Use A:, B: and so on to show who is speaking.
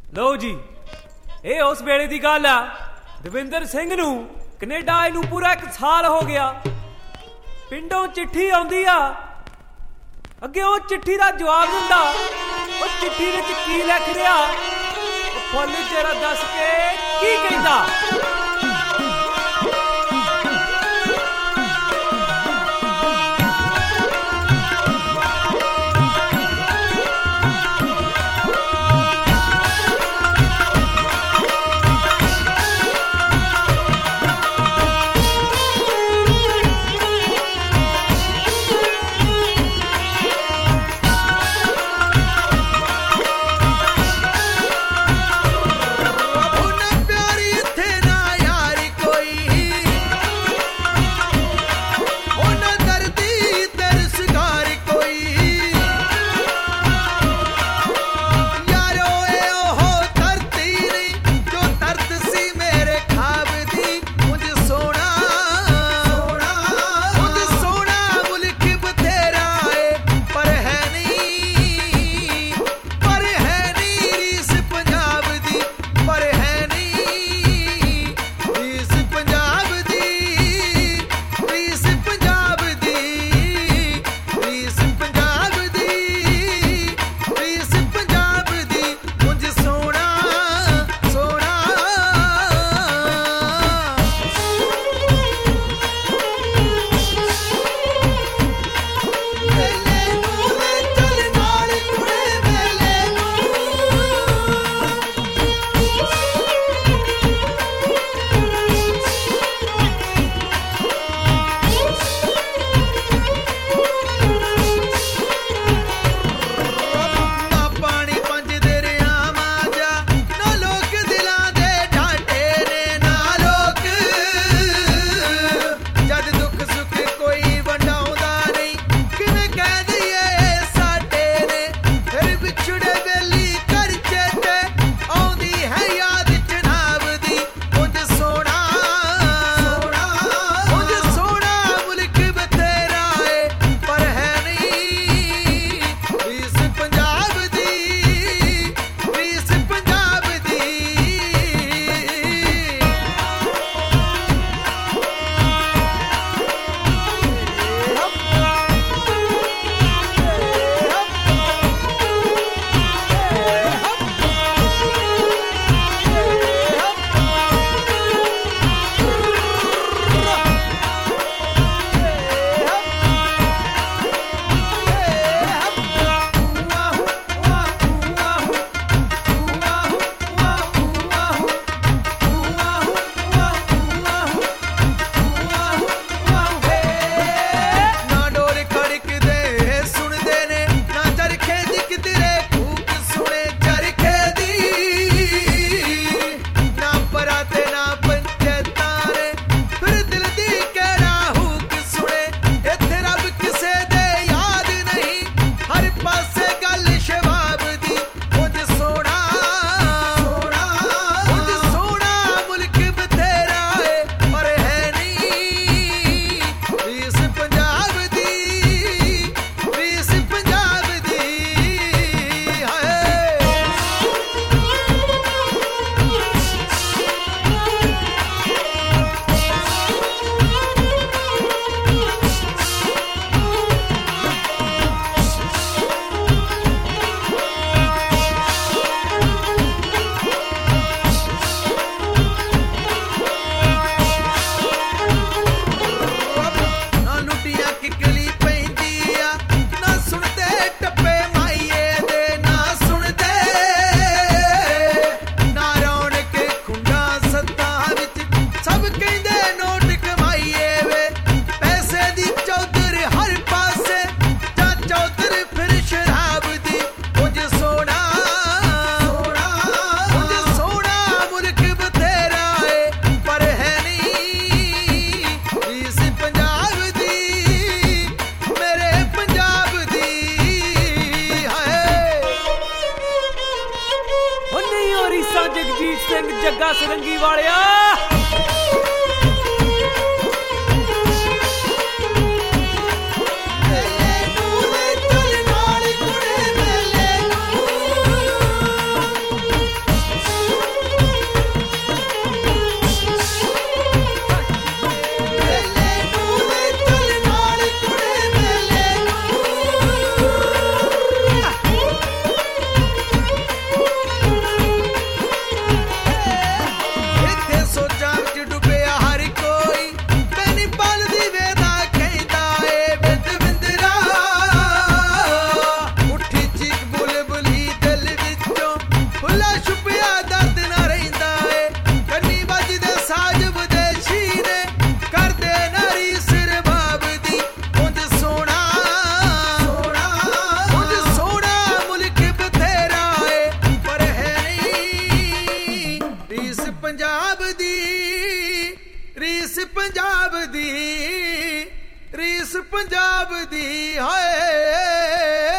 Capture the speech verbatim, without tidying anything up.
A: ਲਓ ਜੀ, ਇਹ ਉਸ ਵੇਲੇ ਦੀ ਗੱਲ ਆ। ਦਵਿੰਦਰ ਸਿੰਘ ਨੂੰ ਕੈਨੇਡਾ ਆਏ ਨੂੰ ਪੂਰਾ ਇੱਕ ਸਾਲ ਹੋ ਗਿਆ। ਪਿੰਡੋਂ ਚਿੱਠੀ ਆਉਂਦੀ ਆ, ਅੱਗੇ ਉਹ ਚਿੱਠੀ ਦਾ ਜਵਾਬ ਦਿੰਦਾ। ਉਹ ਚਿੱਠੀ ਵਿੱਚ ਕੀ ਲਿਖ ਰਿਹਾ, ਉਹ ਫੁੱਲ ਜਰਾ ਦੱਸ ਕੇ ਕੀ ਕਹਿੰਦਾ। ਜਗਜੀਤ ਸਿੰਘ ਜੱਗਾ ਸਰੰਗੀ ਵਾਲਿਆ।
B: ਖੁੱਲਾ ਛੁਪਿਆ ਦਰਦ ਨਾ ਰਹਿੰਦਾ ਏ ਕੰਨੀ ਵੱਜਦੇ ਸਾਜ ਵਿਦੇਸ਼ੀ ਨੇ ਕਰਦੇ ਨਾਰੀ ਸਿਰ ਬਾਬ ਦੀ ਉਂਝ ਸੋਹਣਾ ਸੋਹਣਾ ਉਂਝ ਸੋਹਣਾ ਮੁਲਕ ਬਥੇਰਾ ਏ ਪਰ ਹੈ ਨਹੀਂ ਰੀਸ ਪੰਜਾਬ ਦੀ ਰੀਸ ਪੰਜਾਬ ਦੀ ਰੀਸ ਪੰਜਾਬ ਦੀ ਹਾਏ